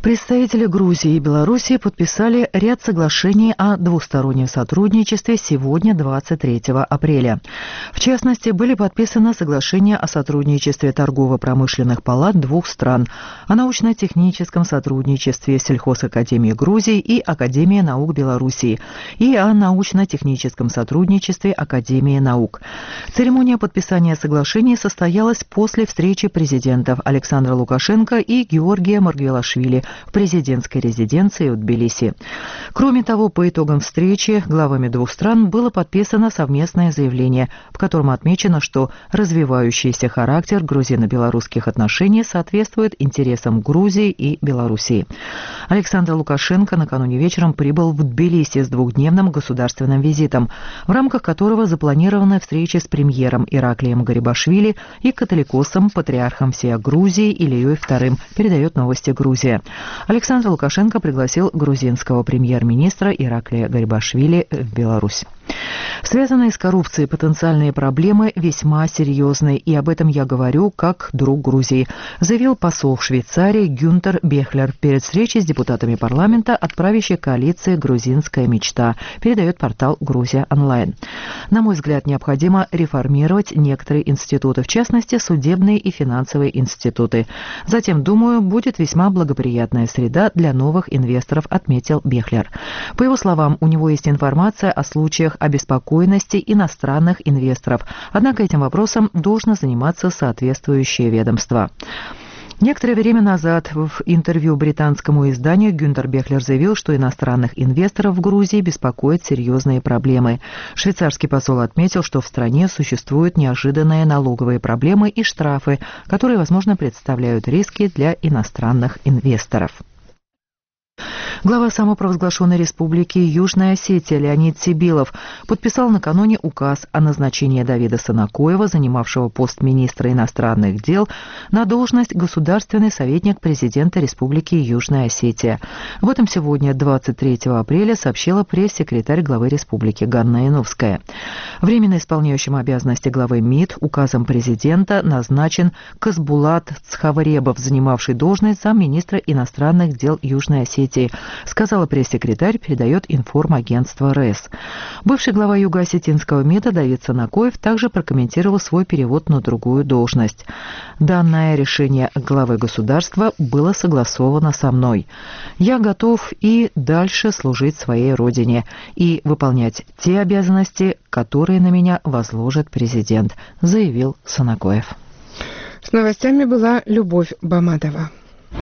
Представители Грузии и Белоруссии подписали ряд соглашений о двустороннем сотрудничестве сегодня, 23 апреля. В частности, были подписаны соглашения о сотрудничестве торгово-промышленных палат двух стран, о научно-техническом сотрудничестве Сельхозакадемии Грузии и Академии наук Белоруссии и о научно-техническом сотрудничестве Академии наук. Церемония подписания соглашений состоялась после встречи президентов Александра Лукашенко и Георгия Маргвелашвили в президентской резиденции в Тбилиси. Кроме того, по итогам встречи главами двух стран было подписано совместное заявление, в котором отмечено, что развивающийся характер грузино-белорусских отношений соответствует интересам Грузии и Белоруссии. Александр Лукашенко накануне вечером прибыл в Тбилиси с двухдневным государственным визитом, в рамках которого запланированы встречи с премьером Ираклием Гарибашвили и католикосом, патриархом всея Грузии Ильей II, передает новости Грузия. Александр Лукашенко пригласил грузинского премьер-министра Ираклия Гарибашвили в Беларусь. Связанные с коррупцией потенциальные проблемы весьма серьезные, и об этом я говорю как друг Грузии, заявил посол в Швейцарии Гюнтер Бехлер перед встречей с депутатами парламента от правящей коалиции «Грузинская мечта», передает портал «Грузия онлайн». На мой взгляд, необходимо реформировать некоторые институты, в частности, судебные и финансовые институты. Затем, думаю, будет весьма благоприятная среда для новых инвесторов, отметил Бехлер. По его словам, у него есть информация о случаях обеспокоенности иностранных инвесторов, однако этим вопросом должно заниматься соответствующее ведомство. Некоторое время назад в интервью британскому изданию Гюнтер Бехлер заявил, что иностранных инвесторов в Грузии беспокоят серьезные проблемы. Швейцарский посол отметил, что в стране существуют неожиданные налоговые проблемы и штрафы, которые, возможно, представляют риски для иностранных инвесторов. Глава самопровозглашенной республики Южная Осетия Леонид Сибилов подписал накануне указ о назначении Давида Сынакоева, занимавшего пост министра иностранных дел, на должность государственный советник президента Республики Южная Осетия. Об этом сегодня, 23 апреля, сообщила пресс-секретарь главы республики Ганна Яновская. Временно исполняющим обязанности главы МИД указом президента назначен Казбулат Цхаваребов, занимавший должность замминистра иностранных дел Южной Осетии, сказала пресс-секретарь, передает информагентство РЭС. Бывший глава Юго-Осетинского МИДа Давид Сынакоев также прокомментировал свой перевод на другую должность. Данное решение главы государства было согласовано со мной. Я готов и дальше служить своей родине и выполнять те обязанности, которые на меня возложит президент, заявил Сынакоев. С новостями была Любовь Баматова.